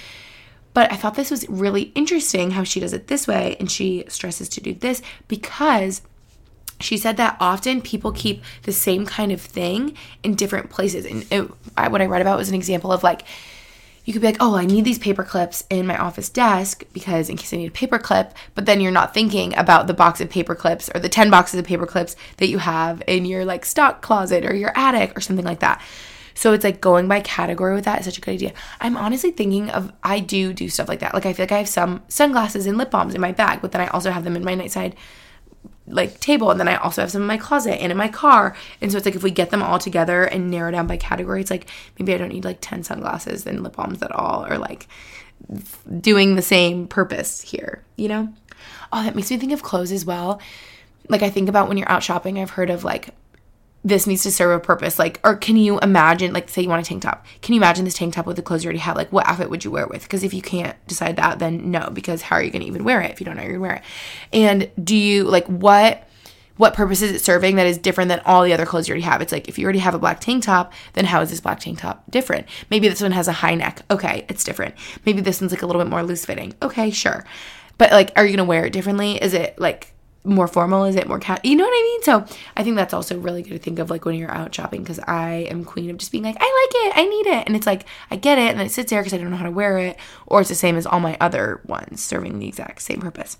But I thought this was really interesting how she does it this way, and she stresses to do this because she said that often people keep the same kind of thing in different places. And what I read about was an example of like, you could be like, oh, I need these paper clips in my office desk because in case I need a paper clip, but then you're not thinking about the box of paper clips or the 10 boxes of paper clips that you have in your like stock closet or your attic or something like that. So it's like going by category with that is such a good idea. I'm honestly thinking of, I do stuff like that. Like, I feel like I have some sunglasses and lip balms in my bag, but then I also have them in my nightside like table, and then I also have some in my closet and in my car. And so it's like, if we get them all together and narrow down by category, it's like maybe I don't need like 10 sunglasses and lip balms at all, or like doing the same purpose here, Oh, that makes me think of clothes as well. Like, I think about when you're out shopping, I've heard of like, this needs to serve a purpose. Like, or can you imagine, like, say you want a tank top. Can you imagine this tank top with the clothes you already have? Like, what outfit would you wear it with? Because if you can't decide that, then no, because how are you going to even wear it if you don't know you're going to wear it? And do you, like, what purpose is it serving that is different than all the other clothes you already have? It's like, if you already have a black tank top, then how is this black tank top different? Maybe this one has a high neck. Okay, it's different. Maybe this one's like a little bit more loose fitting. Okay, sure. But like, are you going to wear it differently? Is it like more formal? Is it more you know what I mean? So I think that's also really good to think of, like, when you're out shopping, because I am queen of just being like, I like it, I need it, and it's like, I get it, and then it sits there because I don't know how to wear it, or it's the same as all my other ones serving the exact same purpose.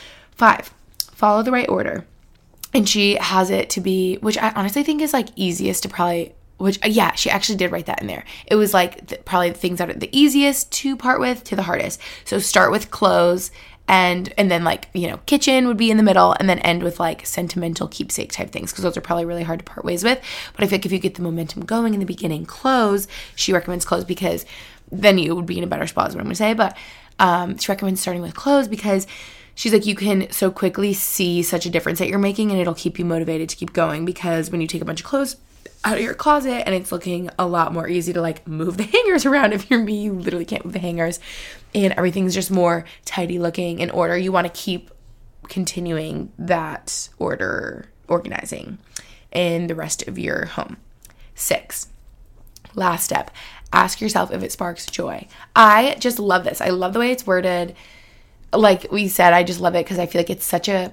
5, follow the right order. And she has it to be, which I honestly think is like easiest to probably, which, yeah, she actually did write that in there. It was like probably the things that are the easiest to part with to the hardest. So start with clothes, and then like, kitchen would be in the middle, and then end with like sentimental keepsake type things, because those are probably really hard to part ways with. But I feel like if you get the momentum going in the beginning, clothes, she recommends clothes because then you would be in a better spot is what I'm going to say. But she recommends starting with clothes because she's like, you can so quickly see such a difference that you're making, and it'll keep you motivated to keep going, because when you take a bunch of clothes out of your closet and it's looking a lot more easy to like move the hangers around. If you're me, you literally can't move the hangers, and everything's just more tidy looking in order. You want to keep continuing that organizing in the rest of your home. 6, last step, ask yourself if it sparks joy. I just love this. I love the way it's worded. Like we said, I just love it because I feel like it's such a,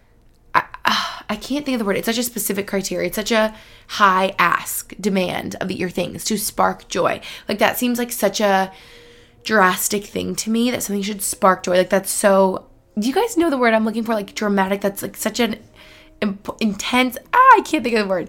I can't think of the word. It's such a specific criteria. It's such a high demand of your things to spark joy. Like, that seems like such a drastic thing to me that something should spark joy. Like, that's so, do you guys know the word I'm looking for? Like, dramatic. That's like such an intense, I can't think of the word.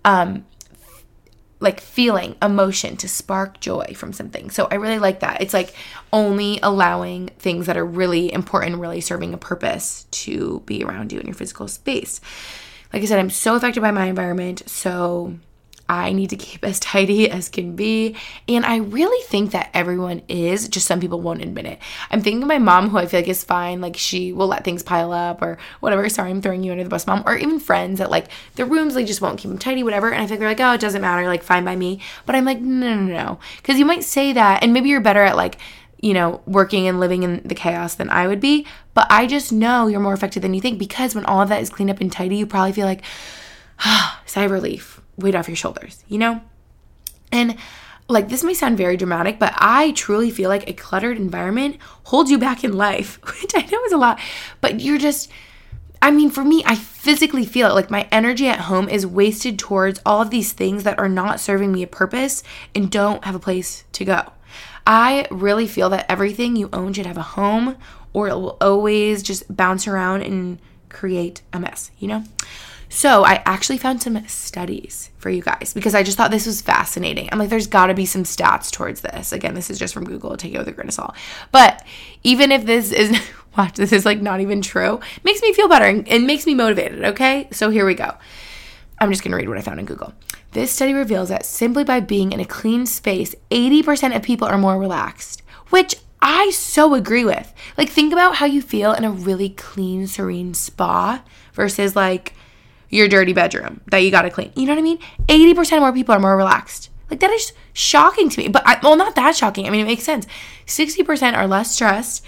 Like feeling, emotion, to spark joy from something. So I really like that. It's like only allowing things that are really important, really serving a purpose to be around you in your physical space. Like I said, I'm so affected by my environment, so I need to keep as tidy as can be. And I really think that everyone is, just some people won't admit it. I'm thinking of my mom, who I feel like is fine. Like, she will let things pile up or whatever. Sorry, I'm throwing you under the bus, Mom. Or even friends that, like, their rooms, they just won't keep them tidy, whatever. And I think they're like, oh, it doesn't matter, like, fine by me. But I'm like, no. Because you might say that, and maybe you're better at, like, you know, working and living in the chaos than I would be. But I just know you're more affected than you think, because when all of that is cleaned up and tidy, you probably feel like, sigh of relief. Weight off your shoulders, you know? And like, this may sound very dramatic, but I truly feel like a cluttered environment holds you back in life, which I know is a lot, but you're just, I mean, for me, I physically feel it. Like, my energy at home is wasted towards all of these things that are not serving me a purpose and don't have a place to go. I really feel that everything you own should have a home, or it will always just bounce around and create a mess, you know? So I actually found some studies for you guys, because I just thought this was fascinating. I'm like, there's got to be some stats towards this. Again, this is just from Google. Take it with a grain of salt. But even if this is, watch, this is like not even true, it makes me feel better and makes me motivated, okay? So here we go. I'm just going to read what I found in Google. This study reveals that simply by being in a clean space, 80% of people are more relaxed, which I so agree with. Like, think about how you feel in a really clean, serene spa versus like your dirty bedroom that you got to clean. You know what I mean? 80% more people are more relaxed. Like, that is shocking to me. But, not that shocking. I mean, it makes sense. 60% are less stressed.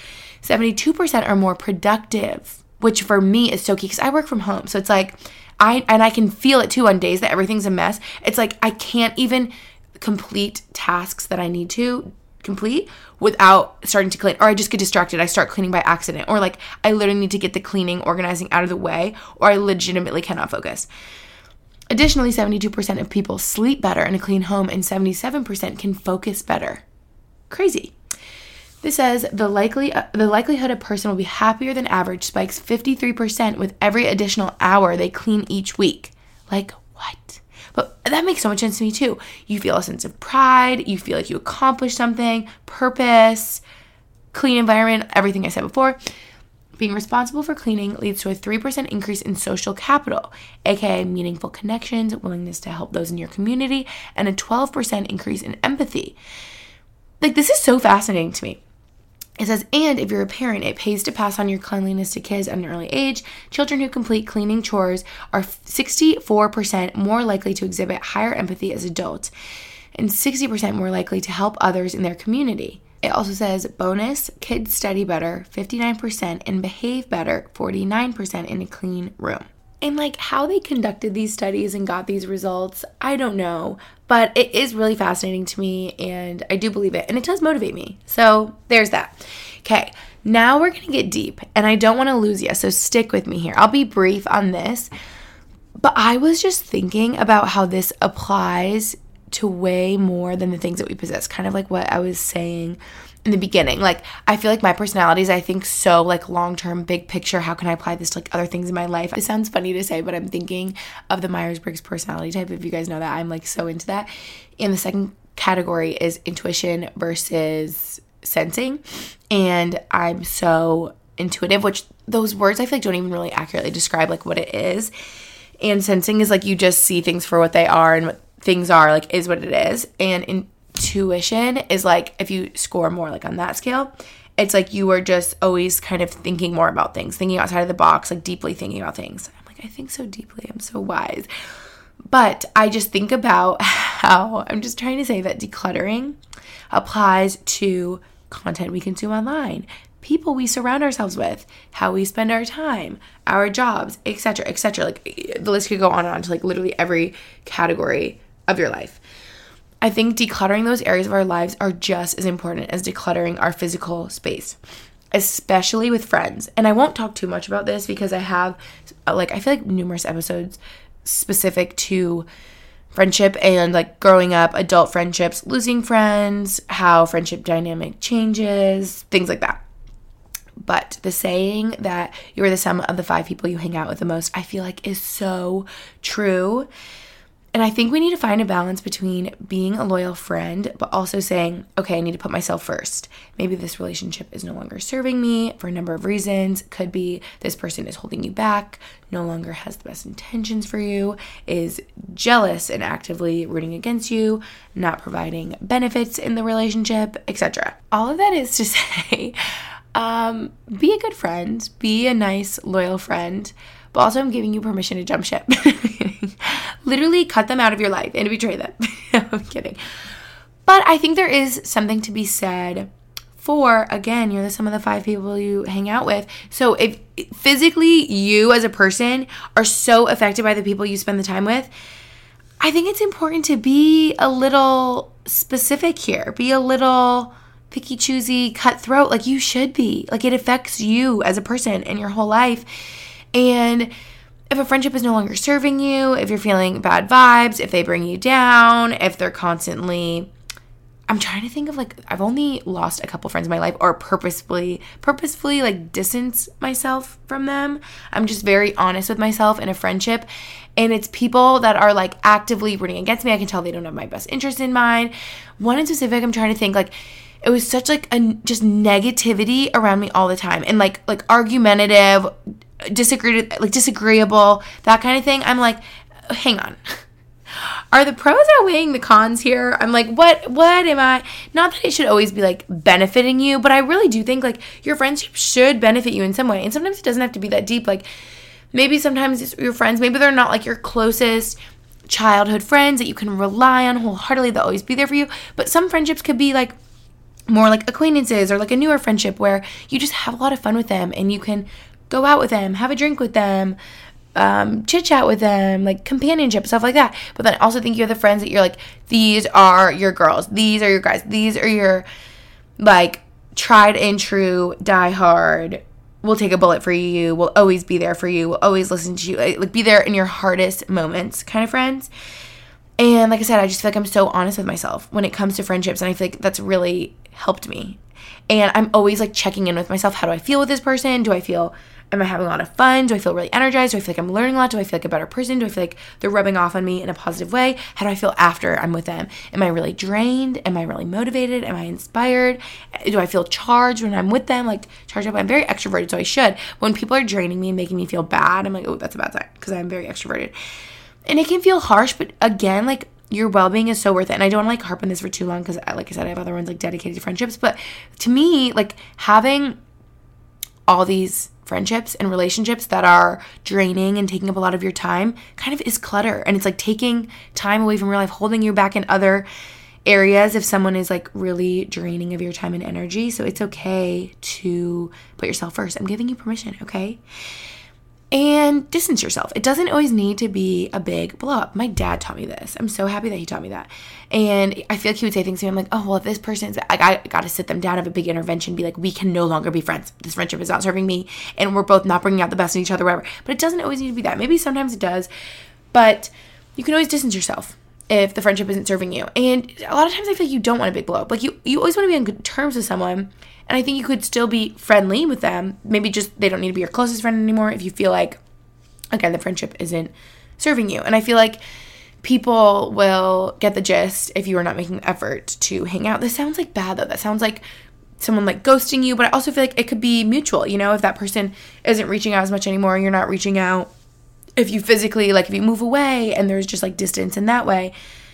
72% are more productive, which for me is so key, because I work from home. So it's like, I can feel it too on days that everything's a mess. It's like I can't even complete tasks that I need to complete without starting to clean, or I just get distracted. I start cleaning by accident, or like I literally need to get the cleaning, organizing out of the way, or I legitimately cannot focus. Additionally, 72% of people sleep better in a clean home, and 77% can focus better. Crazy. This says the likelihood a person will be happier than average spikes 53% with every additional hour they clean each week. Like, what? But that makes so much sense to me too. You feel a sense of pride. You feel like you accomplished something, purpose, clean environment, everything I said before. Being responsible for cleaning leads to a 3% increase in social capital, aka meaningful connections, willingness to help those in your community, and a 12% increase in empathy. Like, this is so fascinating to me. It says, and if you're a parent, it pays to pass on your cleanliness to kids at an early age. Children who complete cleaning chores are 64% more likely to exhibit higher empathy as adults, and 60% more likely to help others in their community. It also says, bonus, kids study better, 59%, and behave better, 49% in a clean room. And like, how they conducted these studies and got these results, I don't know. But it is really fascinating to me, and I do believe it. And it does motivate me. So there's that. Okay, now we're going to get deep. And I don't want to lose you, so stick with me here. I'll be brief on this. But I was just thinking about how this applies to way more than the things that we possess. Kind of like what I was saying in the beginning. Like, I feel like my personality is, I think, so like long-term, big picture. How can I apply this to like other things in my life? It sounds funny to say, but I'm thinking of the Myers-Briggs personality type. If you guys know that, I'm like so into that. And the second category is intuition versus sensing. And I'm so intuitive, which those words I feel like don't even really accurately describe like what it is. And sensing is like you just see things for what they are, and what things are like is what it is. And intuition is like, if you score more like on that scale, it's like you are just always kind of thinking more about things, thinking outside of the box, like deeply thinking about things. I'm like, I think so deeply, I'm so wise. But I just think about how, I'm just trying to say that decluttering applies to content we consume online, people we surround ourselves with, how we spend our time, our jobs, etc., etc. Like, the list could go on and on to like literally every category of your life. I think decluttering those areas of our lives are just as important as decluttering our physical space, especially with friends. And I won't talk too much about this because I have, like, I feel like numerous episodes specific to friendship and like growing up, adult friendships, losing friends, how friendship dynamic changes, things like that. But the saying that you are the sum of the 5 people you hang out with the most, I feel like is so true. And I think we need to find a balance between being a loyal friend, but also saying, okay, I need to put myself first. Maybe this relationship is no longer serving me for a number of reasons. Could be this person is holding you back, no longer has the best intentions for you, is jealous and actively rooting against you, not providing benefits in the relationship, etc. All of that is to say, be a good friend, be a nice, loyal friend, but also I'm giving you permission to jump ship. Literally cut them out of your life and to betray them. I'm kidding. But I think there is something to be said for, again, you're the sum of the 5 people you hang out with. So if physically you as a person are so affected by the people you spend the time with, I think it's important to be a little specific here. Be a little picky, choosy, cutthroat, like you should be. Like it affects you as a person and your whole life. And if a friendship is no longer serving you, if you're feeling bad vibes, if they bring you down, if they're constantly, I'm trying to think of like, I've only lost a couple friends in my life or purposefully like distance myself from them. I'm just very honest with myself in a friendship. And it's people that are like actively rooting against me. I can tell they don't have my best interest in mind. One in specific, I'm trying to think like, it was such like a just negativity around me all the time and like argumentative, disagreeable, that kind of thing. I'm like, hang on. Are the pros outweighing the cons here? I'm like, what am I? Not that it should always be like benefiting you, but I really do think like your friendship should benefit you in some way. And sometimes it doesn't have to be that deep. Like maybe sometimes it's your friends, maybe they're not like your closest childhood friends that you can rely on wholeheartedly, they'll always be there for you. But some friendships could be like more like acquaintances or like a newer friendship where you just have a lot of fun with them and you can go out with them, have a drink with them, chit chat with them, like companionship, stuff like that. But then I also think you have the friends that you're like, these are your girls, these are your guys, these are your like tried and true, die hard, will take a bullet for you, will always be there for you, will always listen to you, like be there in your hardest moments kind of friends. And like I said, I just feel like I'm so honest with myself when it comes to friendships. And I feel like that's really helped me. And I'm always like checking in with myself. How do I feel with this person? Am I having a lot of fun? Do I feel really energized? Do I feel like I'm learning a lot? Do I feel like a better person? Do I feel like they're rubbing off on me in a positive way? How do I feel after I'm with them? Am I really drained? Am I really motivated? Am I inspired? Do I feel charged when I'm with them? Like charged up? I'm very extroverted, so I should. When people are draining me and making me feel bad, I'm like, oh, that's a bad sign because I'm very extroverted. And it can feel harsh, but again, like your well-being is so worth it. And I don't want to like harp on this for too long because like I said, I have other ones like dedicated to friendships. But to me, like having all these friendships and relationships that are draining and taking up a lot of your time kind of is clutter. And it's like taking time away from real life, holding you back in other areas if someone is like really draining of your time and energy. So it's okay to put yourself first. I'm giving you permission, okay? And distance yourself. It doesn't always need to be a big blow up. My dad taught me this. I'm so happy that he taught me that. And I feel like he would say things to me. I'm like, oh, well, if this person's, I got to sit them down, have a big intervention, be like, we can no longer be friends. This friendship is not serving me. And we're both not bringing out the best in each other, whatever. But it doesn't always need to be that. Maybe sometimes it does. But you can always distance yourself if the friendship isn't serving you. And a lot of times I feel like you don't want a big blow up. Like you always want to be on good terms with someone. And I think you could still be friendly with them. Maybe just they don't need to be your closest friend anymore if you feel like, again, the friendship isn't serving you. And I feel like people will get the gist if you are not making the effort to hang out. This sounds like bad, though. That sounds like someone like ghosting you. But I also feel like it could be mutual. You know, if that person isn't reaching out as much anymore, you're not reaching out. If you physically, like if you move away and there's just like distance in that way,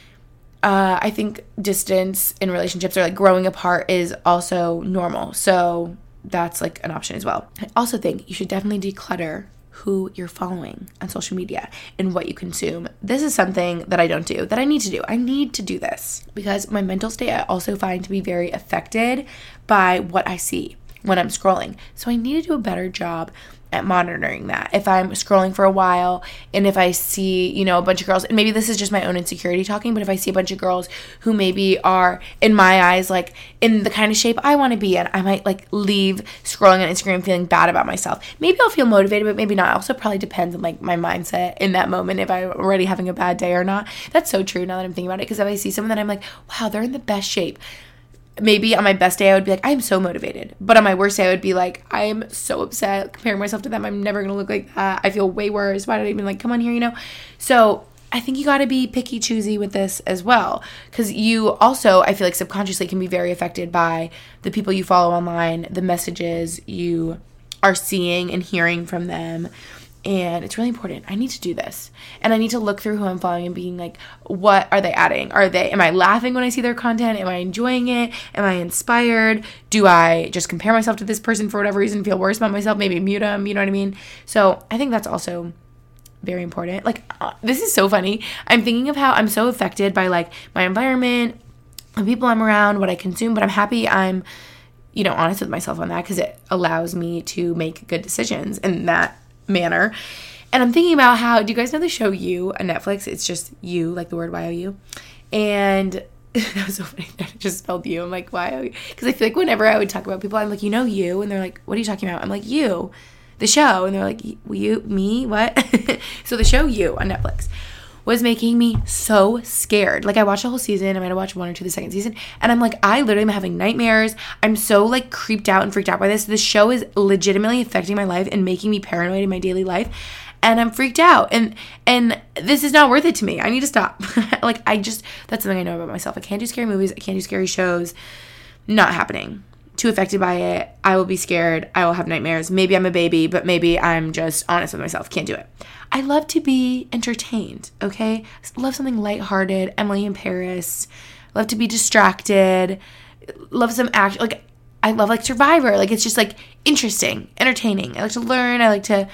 I think distance in relationships or like growing apart is also normal. So that's like an option as well. I also think you should definitely declutter who you're following on social media and what you consume. This is something that I don't do, that I need to do. I need to do this because my mental state I also find to be very affected by what I see. when I'm scrolling. So I need to do a better job at monitoring that. If I'm scrolling for a while and if I see, a bunch of girls, and maybe this is just my own insecurity talking, but if I see a bunch of girls who maybe are, in my eyes, like in the kind of shape I want to be in, I might like leave scrolling on Instagram feeling bad about myself. Maybe I'll feel motivated, but maybe not. Also probably depends on like my mindset in that moment, if I'm already having a bad day or not. That's so true now that I'm thinking about it, because if I see someone that I'm like, wow, they're in the best shape, maybe on my best day, I would be like, I am so motivated. But on my worst day, I would be like, I am so upset comparing myself to them. I'm never going to look like that. I feel way worse. Why did I even like come on here, So I think you got to be picky, choosy with this as well. Because you also, I feel like subconsciously can be very affected by the people you follow online, the messages you are seeing and hearing from them. And it's really important. I need to do this. And I need to look through who I'm following and being like, what are they adding? Am I laughing when I see their content? Am I enjoying it? Am I inspired? Do I just compare myself to this person for whatever reason, feel worse about myself, maybe mute them, you know what I mean? So I think that's also very important. Like, this is so funny. I'm thinking of how I'm so affected by like my environment, the people I'm around, what I consume, but I'm happy I'm, honest with myself on that, because it allows me to make good decisions in that manner. And I'm thinking about how, do you guys know the show You on Netflix? It's just You, like the word Y-O-U. And that was so funny. I just spelled You. I'm like, Y-O-U. Because I feel like whenever I would talk about people, I'm like, You? And they're like, what are you talking about? I'm like, You, the show. And they're like, you, me, what? So the show You on Netflix was making me so scared. Like, I watched the whole season. I might have watched 1 or 2 the second season. And I'm like, I literally am having nightmares. I'm so, like, creeped out and freaked out by this. This show is legitimately affecting my life and making me paranoid in my daily life. And I'm freaked out. And this is not worth it to me. I need to stop. Like, that's something I know about myself. I can't do scary movies. I can't do scary shows. Not happening. Too affected by it. I will be scared. I will have nightmares. Maybe I'm a baby, but maybe I'm just honest with myself. Can't do it. I love to be entertained, okay? I love something lighthearted. Emily in Paris. I love to be distracted. Love some action. Like, I love like Survivor. Like, it's just like interesting, entertaining. I like to learn. I like to,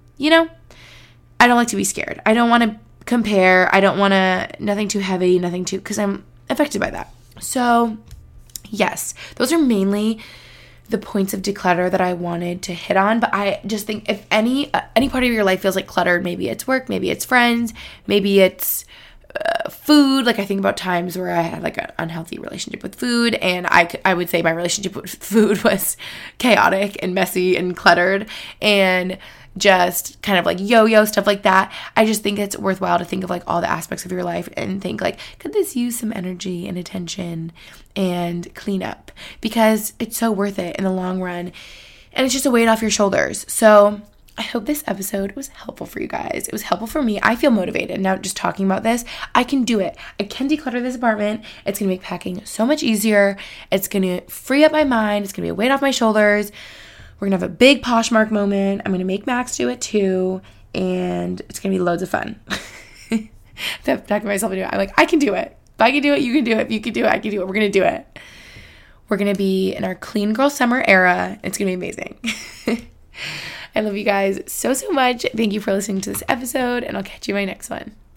I don't like to be scared. I don't want to compare. I don't want to, nothing too heavy, because I'm affected by that. So yes, those are mainly the points of declutter that I wanted to hit on. But I just think if any part of your life feels like cluttered, maybe it's work, maybe it's friends, maybe it's food. Like, I think about times where I had like an unhealthy relationship with food, and I would say my relationship with food was chaotic and messy and cluttered and just kind of like yo-yo stuff like that. I just think it's worthwhile to think of like all the aspects of your life and think like, could this use some energy and attention and clean up? Because it's so worth it in the long run, and it's just a weight off your shoulders. So I hope this episode was helpful for you guys. It was helpful for me. I feel motivated now just talking about this. I can do it. I can declutter this apartment. It's going to make packing so much easier. It's going to free up my mind. It's going to be a weight off my shoulders. We're going to have a big Poshmark moment. I'm going to make Max do it too. And it's going to be loads of fun. I'm talking to myself into it. I'm like, I can do it. If I can do it, you can do it. If you can do it, I can do it. We're going to do it. We're going to be in our clean girl summer era. It's going to be amazing. I love you guys so, so much. Thank you for listening to this episode, and I'll catch you in my next one.